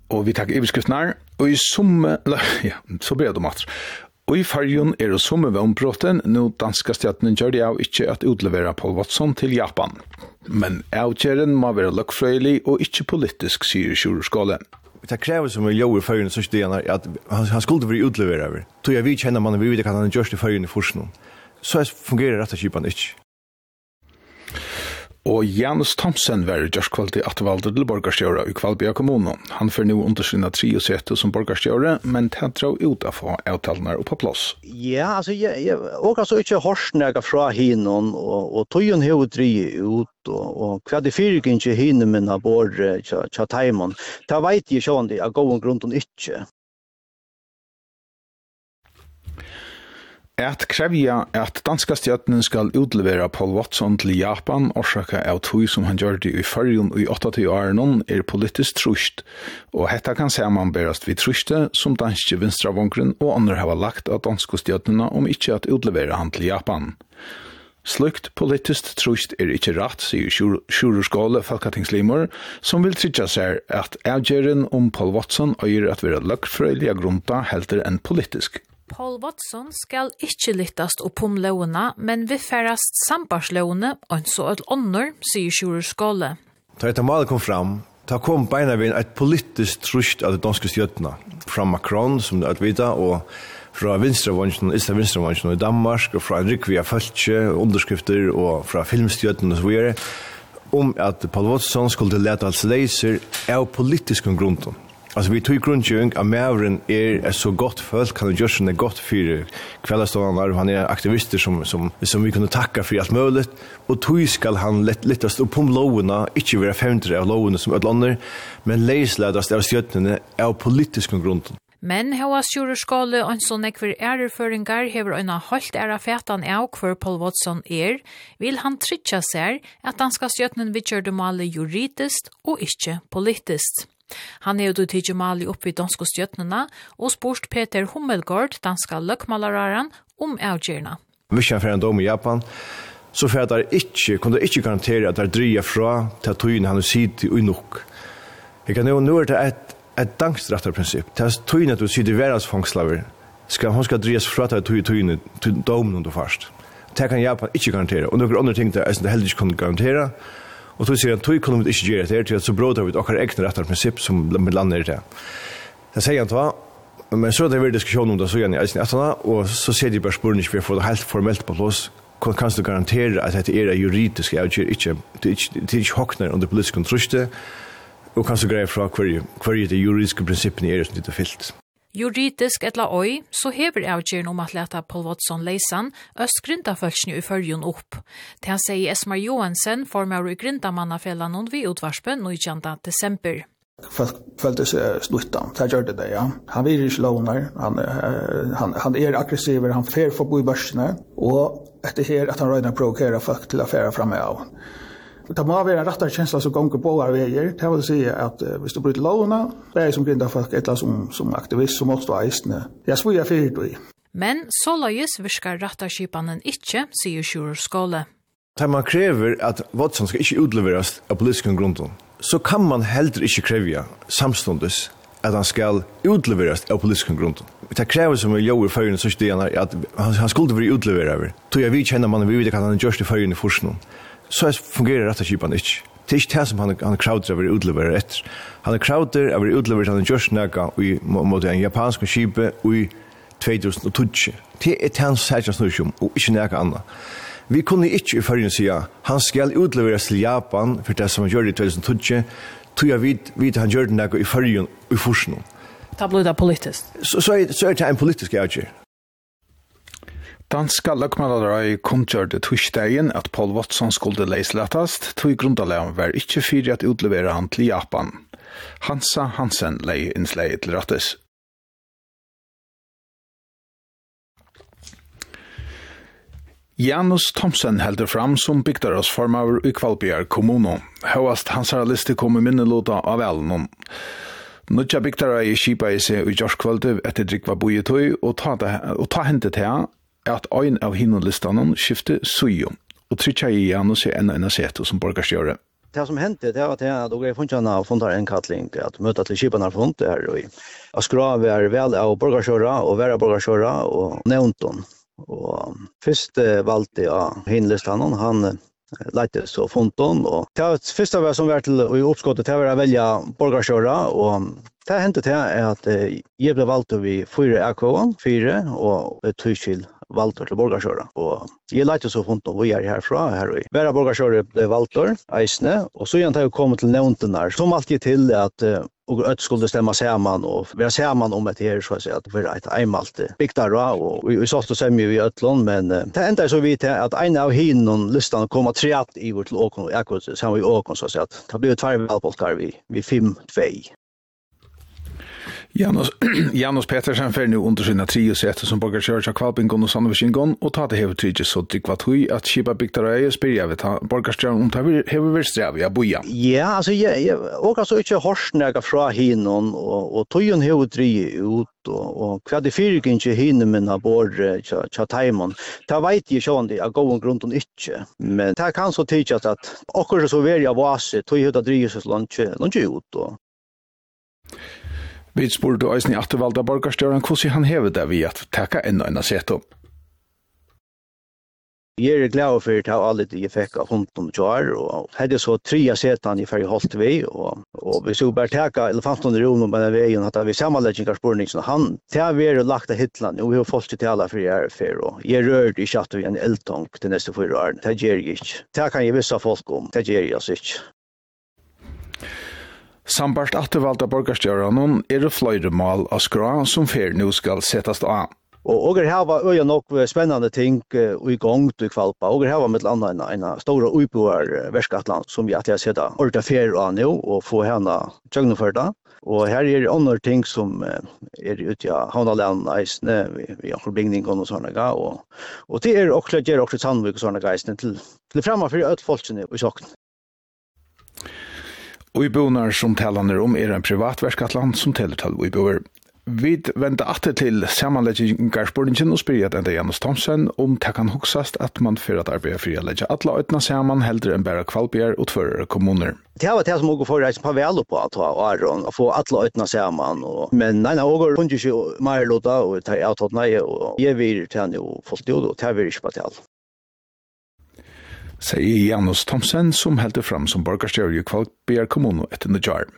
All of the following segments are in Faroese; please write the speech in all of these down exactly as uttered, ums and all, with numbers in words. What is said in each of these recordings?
Og vi takker iverskriftene, og i somme, ja, så blir det mat. Og i fargen er det somme vannbrotten, nå danska stjärnen gjør det av ikke at utlevere Paul Watson til Japan. Men avgjøren må være løkkfrøylig og ikke politisk, sier Sjurskåle. Det kräver som en jobb i förrän så det är att han, han skulle vara utleverad. Då jag vet känner man vi vet kan han just i förrän i forskning. Så fungerar detta skipan inte. Og Janus Thomsen var just kvalitet att valde till borgarstjóra i Kvalbia kommun. Han får nu undersynna tre och sete som borgarstjóra, men det drar ut av få avtalene upp på plats. Ja, alltså jag jag och alltså inte hörsnäga från hinon och och tojen har dri ut och och kvad det fyrk inte hinner men bor cha cha timon. Ta vet ju sjön det går en grund och inte. At krevja at danska stjärnen skal utlevera Paul Watson til Japan orsaka av tog som han gjør det i fyrjun i åttio år er politisk trusht, og hetta kan samanberast vid truste som danske vinstravånkren og andre hava lagt av danske stjärnena om ikkje at utlevera han til Japan. Slukt politisk trusht er ikkje rett, sier Sjurskåle Falkatingslimor, som vil tryggja seg at avgjøren om Paul Watson øyer at være løkkfrøylige grunta helter enn politisk. Paul Watson skal ikke lyttast opp om lovene, men vi færast sambarslovene og en så et ånder, sier Sjurskåle. Da dette malet kom fram, da kom beina ved et politisk trusht av de danske stjøttene, fra Macron, som det er vita, og fra vinstravånsjen, Isla vinstravånsjen i Danmark, og fra Enrique Falche, underskrifter, og fra filmstjøttene og så videre, om at Paul Watson skulle lete alt leiser av politiske grunnen. Alltså vi tog grundgöring av Mavren är er så gott folk, han gör såna gott för kvällståndarna, han är aktivister som som som vi kunde tacka för allt möjligt och tog skall han lätt lättast upp om låna, inte vara femtio av låna som alla men läslädast av stjärnorna av politiska grunden. Men hva Sjurskåle og en sånn ekver æreføringar hever øyna holdt æra fætan av hver Paul Watson er, vil han trytja seg at han skal stjøtnen vidkjørde male juridist og ikke politisk. Han er jo tidlig mali opp vid danske stjøtnene og spurt Peter Hummelgård, danska løkkmalararen, om avgjørna. Hvis han får en dom i Japan, så får jeg ikke, kunne jeg ikke garantere at det dreier fra til tøyene han har sitt i nok. Jeg kan jo nå er det et, et dangsretterprinsipp. Til tøyene at du sitter i verdensfangslaver, skal, hun skal dreies fra til tøyene til domen du først. Det kan Japan ikke garantere. Og noen andre ting det er det heller ikke kunne garantere. Og så sier han, tog kunne vi ikke gjøre det til at så bråder vi akkurat egne rettere prinsipp som vi lander i det. Det sier han til, men så er det veldig diskusjon om det, så gjerne i eisen etterne, og så sier de bare spørsmål for å få det helt formelt på plass. Kan du garantere at dette er juridisk avgjør, ikke, det er ikke håkner under politisk kontroste, og kan du greie fra hver, hver de juridiske prinsippene er som det er fyllt. Juridisk etla oi, så hever avgjøren om at leta Paul Watson leisan øst grindafølsene i førjun opp. Til han sier Esmar Johansen, formar i grindamannafellene vi utvarspen nå i tjanta desember. Folk følte seg sluttan, det gjør det det, ja. Han vil ikke lovner, han, han, han er aggressiv, han fer for bo i børsene, og etter her at han røyner provokerer folk til å fære fremme av. Det må være en rettere kjensla som gonger på hver veier. Det vil si at uh, hvis du bryter lovene, det er som grunner folk et eller annet som, som aktivist, som også er eisende. Jeg svår jeg fyrt i. Men så løyes virker retterskipanen ikke, sier Sjurskåle. Da man krever at Watson skal ikke utleveres av politiske grunnen, så kan man heller ikke kreve samståndes at han skal utleveres av politiske grunnen. Det krever som vi gjør i førjene så det er at han skulle være utleveret. Så jeg vet kjenner man, vi vet at han gjør det i førjene i forskning. Så fungerer retterskipan ikke. Det er ikke det som han, han krauter av å utlevere etter. Han er krauter av å utlevere han gjørs nægga mot en japansk skipe i tjugo tolv. Det er det han sier snurrsjum, og ikke nægga anna. Vi kunne ikke i førjen si han skal utleveres til Japan for det som han gjør i tjugo tolv, tror jeg vid, vid han gjør det nægga i førjen i forskning. Da blir det politisk. Så, så, er, så er det en politisk avgjør. Danska løkkmalarei kunngjørte torsdagen at Paul Watson skulle leislattast, tog grundalagen var ikke fyrir at utlevere han til Japan. Hansa Hansen lei innslei til rattes. Janus Thomsen heldur fram som bygdarasformaver i Kvalbjar kommuno. Høyast hans har liste kom i minnelåta av Elnon. Nudja bygdarei kipa i seg i Jorskvaldiv etter drikva bojetøy og ta, og ta hentet til at ein av hinonlistanen skifte sujo, og trytja i Janus i enn enn seto som borgarstjøre. Det som hände det var att jag då grev funkarna och fundar en kattling att möta till skiparna från det här och jag skra var väl av borgarköra och vara borgarköra och Neunton och först valde jag hinlistan han lite så fonton och det första var som var till i uppskottet det var att välja borgarköra och det hände det är att jag blev valt vi fyra A K fyra och ett tyskill Valtor till borgarköra och jag lite så fonton vi är härifrån här i Vera borgarköra blev Valtor Eisne och så egentligen kommer till Neunton där som alltid till att och att skulle stämma samman och vara samman om det här så att säga att för ett einmalt bigtara och vi sa att säga i Ötlund men det enda så vi till att en av hinnon listan komma tre i vårt lokal akkurat så vi åkon så att säga att det blir två valpolkar vi vi fem två. Janus Janus Petersen för nu under sina tre sätt som borgarkörsa Kvalpingon och Sandvikingon och ta det här tredje så det var tui att skipa Victoria spela vet han borgarstjärn om det har vi sträv ja boja. Ja alltså jag och alltså inte hörsnäga från hinnon och och tojen har tre ut och och vad det fyrir inte hinner men bor cha timon. Ta vet ju sjön det går en grund och inte men det kan så tycka att också så väl jag var så tog ju det drivs så långt långt ut och vi spurte eisen i attervalda borgarstjøren hvordan han hever det vi at taka enda enn sett opp. Jeg er glad for at alle de jeg fikk av hundton kjør, og hadde så tre setan i ferie holdt vi, og, og hvis vi bare taka elefanten i rommet med den veien, at vi sammenleggingarspurning, så han, det har vi lagt av Hitland, og vi har fått til alle for jeg er for, og jeg rørte i kjatt en eldtong til neste fyra år, det gjør jeg ikke. Det kan jeg visse folk om, det gjør jeg altså ikke. Sambart attervalda borgarstjøren er det flere mål av skra som fer nu skal settes av. Och och det här var ju nog spännande ting och igång till Kvalpa. Och det här var med landa en en stora utboar Västgatland som jag att jag sätta orta fer och nu och få henne genomförda. Och här är det andra ting som är ute ja Hanaland Eisne vi har förbyggning och såna där och och det är också ger också Sandvik och såna geisten till till framåt för att folk nu i sakn. Och i bonar som talar om är en privat Västgatland som täller till vi bor. Vi venter atter til sammanleggingarspurningen og spyrir at Janus Thomsen om det kan huksast at man fyrir at arbeida fyrir å legge alle øytene sammen heldre enn bare Kvalbjer og tvørere kommuner. Det var det som også får reise på vel på at Aron og få alle øytene sammen. Men nei, nei, også kunne ikke mer låta og ta avtatt nei, og jeg vil til henne jo folk det, og det vil ikke på til. Sier Janus Thomsen som heldur fram som borgarstjøri i Kvalbjer kommune etter Nødjar.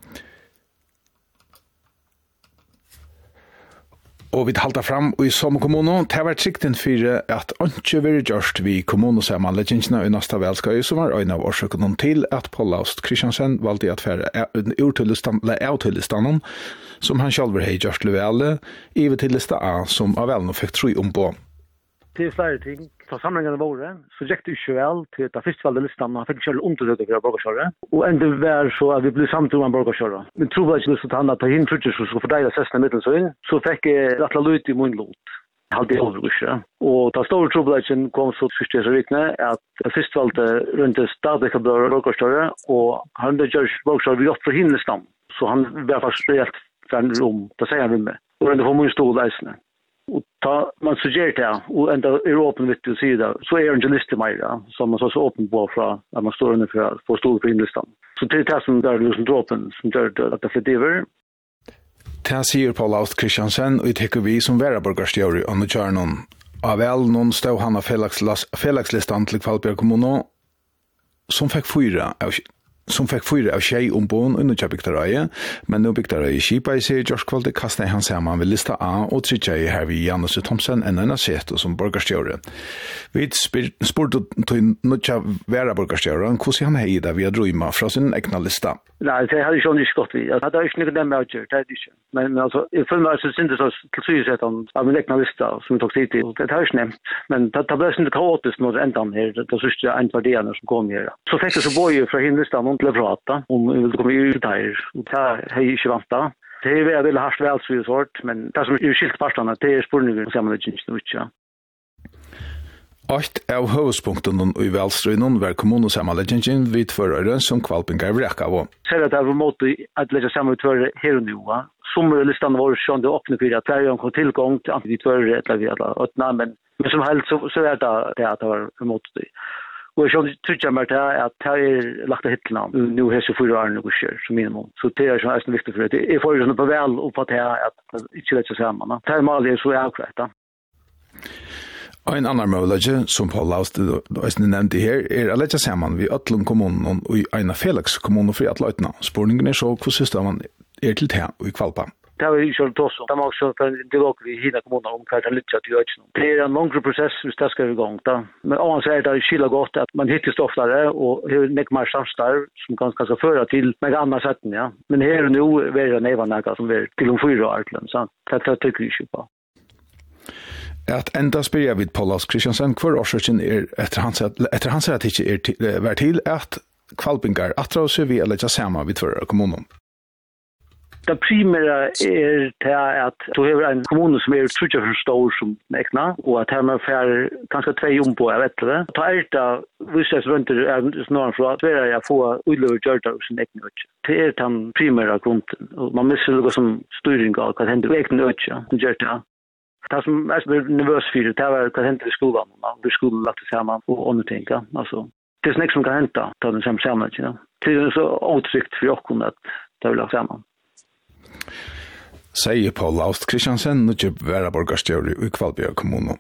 Og vi halda fram i som kommune, det har vært sikten for at ikke vil gjørst vi kommunesammanleggingene i neste velskøy, som var en av årsøkene til at Paul Aust Kristiansen valgte at fære avtillestanen, som han selv har gjørst levele, i ved tillesta A, som av velen fikk tro om på. Det er flere ting. Ta sammenhengene våre, så gikk det ikke vel til at førstvalgte listene, han fikk ikke undersøke for borgarkjøret. Og enda var så at vi ble samt om borgarkjøret. Men tror jeg ikke lyst til at han at hin trutcher så skulle fordele sestene i midten så inn, så fikk jeg rett og slett i min lot. Halvt i overgrusje. Og da store trobladjen kom så første så vikne at førstvalgte rundt stadig av borgarkjøret, og han hadde gjort borgarkjøret vi gjort for hin listene. Så han var faktisk spesielt for en rom, det sier han med. Og rundt for min stol eisene. Og ta man suggerer det, og enda er åpen vidt til å si det, så er det en liste mer, ja, som man så er åpen på fra at man står under for å stå på innlistan. Så det er det som er liksom dråpen, som gjør det at det flyttiver. Det sier Paul Aust Kristiansen, og det vi som væreborgarstjøri og Nødjarnon. Av vel noen stod han av felagslistan til Kvalbjerg kommune, som fikk fyra av som fikk fyra av tjej ombån under Kjabiktarai, men nå Biktarai kipa i seg i George Kvalde kastet han sammen ved lista A og tredje her ved Janus Thomsen enn en av seto som borgarstjøre. Vi spurte til nødja være borgarstjøren hvordan han hei da vi har drøyma fra sin egna lista. Nei, det hadde ikke ikke gått vi. Det hadde ikke noe dem med å gjøre, det hadde ikke. Men altså, jeg føler meg synes ikke så til sygesetten av min egna lista som vi tok tid til. Det hadde ikke nevnt. Men det ble sånn kaotisk når det enda her, det synes jeg en verdiene som kom her. Så fikk jeg så bøye fra hinlistan til å prate om vi ville komme ut her. Det har jeg ikke vant da. Det er jeg ville ha svelsvidsort, men det som er skilt partene, det er spørninger som jeg ikke ikke. Alt av høvespunkten i velstrøynen var kommunesammenleggingen vidt førere som Kvalpingar vreka av. Ser at det var måte at legge sammen utførere her og nå. Sommerlistene var sånn det åpne for at hver gang kom tilgang til antitvørere etter vi hadde åttene, men, men som helst så, så er det det at det var på måte det. Och jag tycker mer att det är lagt hittarna. Nu har så fyra år nu kör som minimum. Så det är så är viktigt för det. Är för ju på väl och på att att inte vet så samman. Det är mal är så akkurat. En annan möjlighet som Paul Laust nevnte her er å legge sammen vi Øtlund kommunen og i en Felix kommunen for at løytene. Spørningen er så hvordan stedet er til det i Kvalpa. Det har vi kjørt også. Det er også en dialog i Hina kommunen om hva det er litt til Øtlund. Det er en langere prosess hvis det skal i gang. Da. Men annars er det skillet godt at man hittar stoftere og har nek mer samstarv som kan skal føre til meg andre setten. Ja. Men her og nå er det nevene som er til om fyra år. Så det tykker vi ikke på. At enda spyrir jeg vid Paulus Kristiansen hver årsøkken er etter han sier at det ikke er vært til at kvalpingar atra oss vi eller ikke sammen vid fører kommunen. Det primære er til at du har en kommune som er trutja for stor som nekna, og at her man får kanskje tvei om på, jeg vet det. Ta er det, hvis jeg rundt er snarere fra, så er jeg få utløver gjørta hos en ekne øtje. Det er den primære grunnen, og man misser noe som styring av hva hender ekne øtje, gjørta. Det som er nervøs for det, det er hva hender i skolen, og i skolen lagt det sammen, og andre ting, ja. Altså, det er sånn som kan hente, ta den samme sammen, ja. Det er så åtrykt for oss at det er lagt sammen. Sier Paul Laust Kristiansen, og ikke være borgerstjører i Kvalbjørg kommune.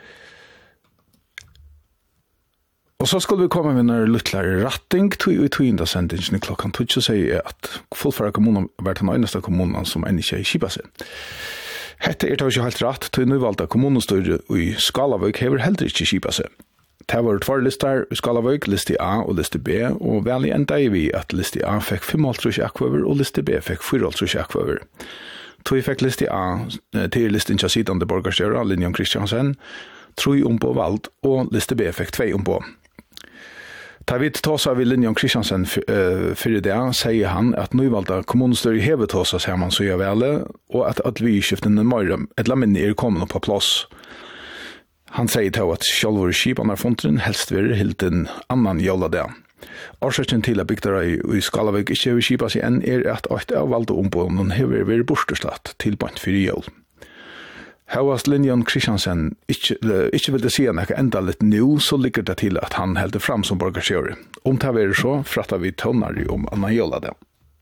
Og så skulle vi komme med en lyttlere ratting til utvinda sendingen klokkan tog og sier at fullfæra kommunen har vært den eneste kommunen som enn ikke er kjipa seg. Hette er det ikke helt rett til nøyvalgte kommunestøyre i Skalavøk hever heller ikke kjipa seg. Det var tvær lister i Skalavøk, liste A og liste B, og veldig enda i vi at liste A fikk fem komma fem akvaver og liste B fikk fire komma fem akvaver. Tog fikk liste A til listen til siden til borgerstjøra, Linjon Kristiansen, tro om på valgt, og liste B fikk tvei om på. Ta vidt tåsa vi Linjon Kristiansen fyrir det, sier han at nøyvalgte kommunestøyre hever tåsa sier man så gjør vel, og at at vi skiftene morgen, et la minne er kommet på plass. Han sier til at sjálfur skipan er fontren helst være helt en annan jævla det. Årsøkken til at bygdara i Skalavøk ikke hever skipa seg enn er at åtte av valgte ombånden hever vært bortestlatt til bant fyrir jævl. Havast Linjon Kristiansen ikke, ikke vil det si han ikke enda litt nå, så ligger det til at han helder fram som borgerskjøret. Om det er så, frattar vi tønner om annan jævla det.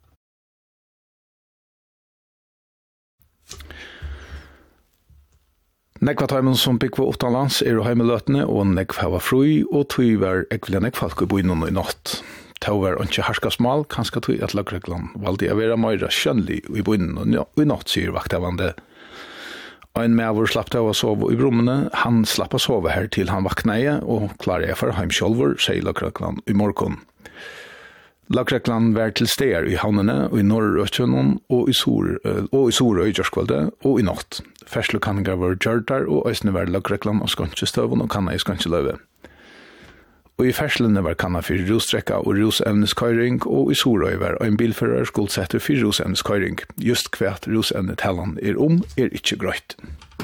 Nekva taimen som bygg var utanlands er å heimeløtene, og nekva hava fri, og tog var ekvile nekvalk i boinnen i natt. Tog var ikke harskasmal, kanskje tog at lagreglan valgte å være meira skjønnlig i boinnen i natt, sier vakthavande. En medvur slapp til å sove i brommene, han slapp å sove her til han vakna i, og klarer jeg for heimkjolver, sier lagreglan i morgon. Lagreglan var til steder i havnene, og i Norrøtjønnen, og i Sor, og i Sor og i Gjørskvalde, og i natt. Ferslukanningar var gjørtar, og øsne var lagreglan og skanskjestøven og kanna i skanskeløve. Og i ferslene var kanna for russtrekka og rusemneskøyring, og i Sorøy var en bilfører skuldsetter for rusemneskøyring. Just kvært rusemnetallan er om, er ikke grøyt.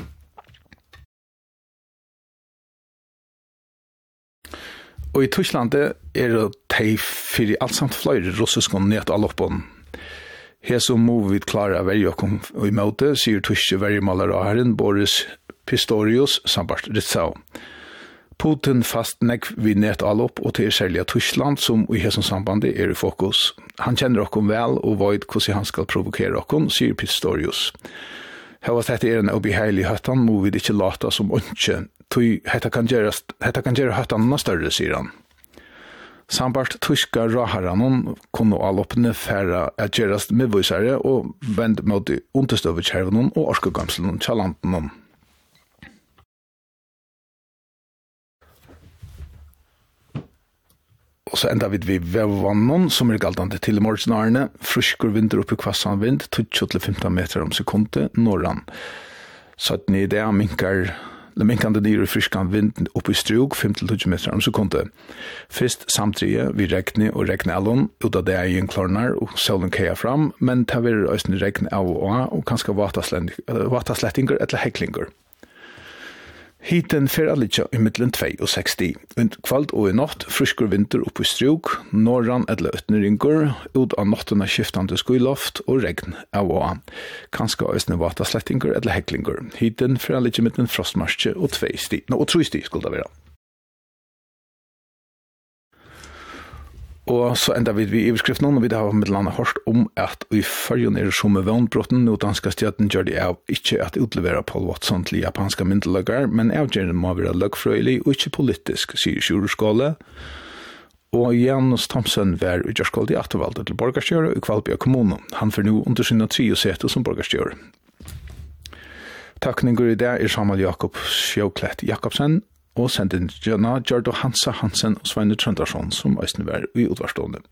Og i Tysklandet er det tei for alt samt flere russiskon ned all oppånd. Her som må vi klare verjokken i møte, sier tyske verjemalere Boris Pistorius samt Ritzau. Putin fast nekv vi net all opp, og til særlig Tyskland, som i hesson sambandet er i fokus. Han kjenner okkom vel, og vet hvordan han skal provokere okkom, sier Pistorius. Hevast dette er en obeheilig høttan, må vi ikke lata som ønske, tog hetta kan gjøre høttan større, sier han. Sambart tyska raharanon kunne alloppene færa at gjerast medvisare og vend mot understøvekjervenon og orskegamslenon tjalantenon. Og så enda vid vi vevvannon, som er galtande til morgenarene, fruskur vinter oppi kvassan vind, tjueto til femten meter om sekundet, norran. sytten i det minkar, det minkande nyr og friskan vind oppi strug, fem til tjueto meter om sekundet. Fyrst samtrige, vi rekne og rekne allon, ut av det egen klarnar, og solen keia fram, men ta vi røysne rekne av og av, og kanskje vataslettinger eller heklinger. Hiten fer allitja i middelen tvei og seksti. Und kvalt og i natt, fruskur vinter oppi strug, norran eller øtneringur, ut av nattuna skiftande skuiloft og regn av og av. Kanskje òsne vataslettinger eller heklinger. Hiten fer allitja i middelen frostmarsje og tvei sti, no, og tru sti skulle det være. Og så enda vi i overskrift noen, og vi har med landet hørt om at i førjen er som med vannbrotten, og danska stjøtten gjør det av ikke at utlevere Paul Watson til japanska myndelagere, men avgjørende må være løgfrøylig og ikke politisk, sier Sjureskåle. Og Janus Thomsen var i Gjørskål i Attervaldet til borgarstjøret i Kvalbya kommune. Han får nå under sinne tre og sete som borgarstjøret. Takkninger i det er Samuel Jakob Sjøklett Jakobsen, og sendte Jana Gjørdo Hansa Hansen og Sveine Trøndarsson som øyne var i utvarstående.